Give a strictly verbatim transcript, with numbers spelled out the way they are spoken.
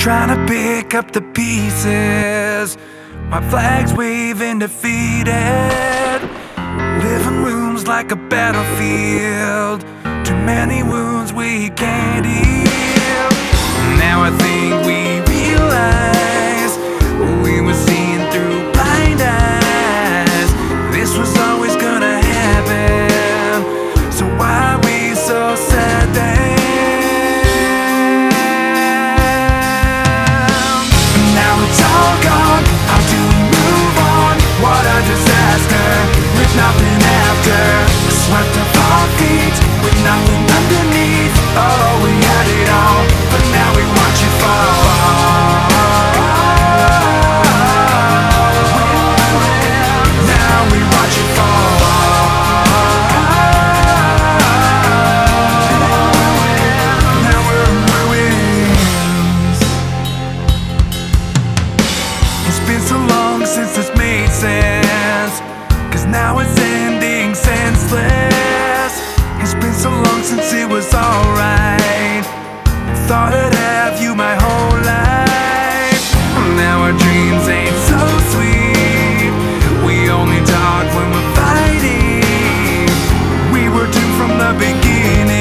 trying to pick up the pieces, my flag's waving defeated. Living rooms like a battlefield, too many wounds we can't heal. Now I think we realize we were seeing through blind eyes. This was always gonna happen, so why we so sad then? Now it's all gone, how do we move on? What a disaster, with nothing after. Swept off our feet, with nothing underneath. Oh, we had it all, but now we watch it fall. Now we watch it fall. Now we're in ruins. It's been so long since this made sense, 'cause now it's ending senseless. It's been so long since it was alright. Thought I'd have you my whole life. Now our dreams ain't so sweet. We only talk when we're fighting. We were doomed from the beginning.